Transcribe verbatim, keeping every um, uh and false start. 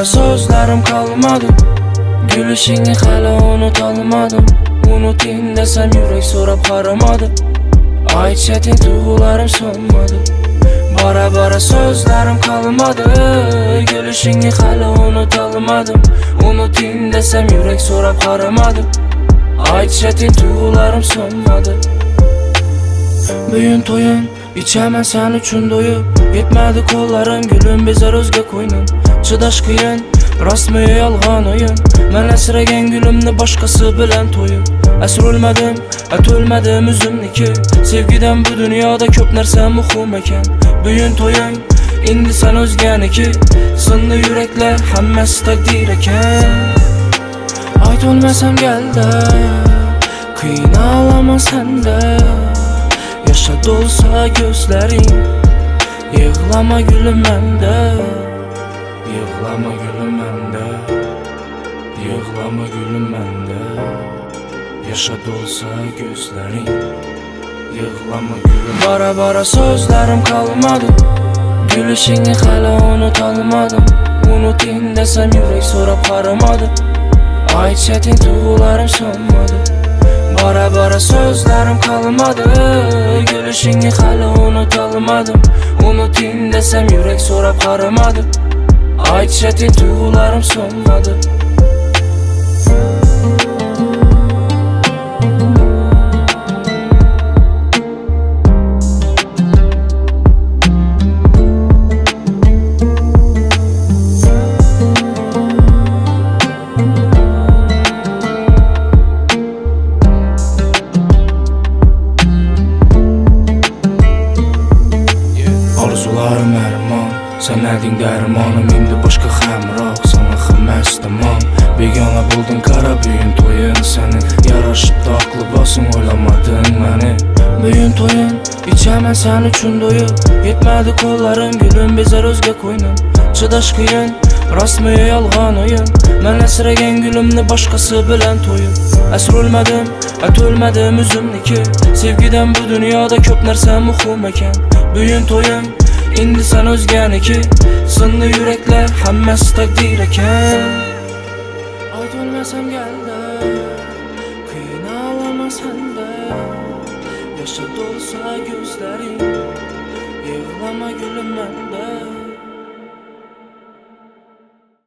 bara sözlerim kalmadı. Gülüşünü hala unutamadım. Unutayım desem yürek so'rab qaramadı. Aytchating tuyg'ularim so'nmadi. Bara bara sözlerim kalmadı. Gülüşünü hala unutamadım. Unutayım desem yürek so'rab qaramadı. Aytchating tuyg'ularim so'nmadi. Büyün to'yun ichaman sen uchun do'yib. Yetmadi qo'llarim gülüm bezar o'zga qo'ynim. Chidash qiyin rostmi yolg'on o'yin. Men asragan gülümni boshqasi bilan to'yib. Asr o'lmadim, at o'lmadim o'zimniki. Sevgidan bu dunyoda ko'p narsa muhim ekan. Büyün to'yun endi sen o'zganiki. Sinli yuraklar hammasi taqdir ekan. Aytolmasam geldi qiynalaman senda. Yaşa dolsa gözlerin. Yığlama gülüm mende. Yığlama gülüm mende. Yığlama gülüm mende. Yaşa dolsa gözlerin. Yığlama gülüm. Bara bara sözlerim kalmadı. Gülüşünü hala unutamadım. Unutayım desem yürek so'rab qaramadı. Aytchating tuyg'ularim so'nmadi. Bara bara sözlerim kalmadı. Gülüşünü hala unutamadım. Unutayım desem yürek so'rab qaramadı. Aytchating tuyg'ularim so'nmadi. Arzularim armon, sen eding dermanım. Endi boshqa hamroh, sana xilmas tamom. Begona bo'lding qara büyün to'yin sening. Yarashib toq libosim o'ylamading meni. Büyün to'yin ichaman sen uchun do'yib. Yetmadi qo'llarim gülüm bezar o'zga qo'ynim. Chidash qiyin rostmi yolg'on o'yin. Men asragan gülümni boshqasi bilan to'yib. Asr o'lmadim, at o'lmadim o'zimniki. Sevgidan bu dunyoda ko'p narsa muhim ekan. Büyün to'yun endi sen o'zganiki. Sinli yuraklar hammasi taqdir ekan. Aytolmasam geldi qiynalaman senda. Yaşa dolsa gözlerin. Yığlama gülüm mende.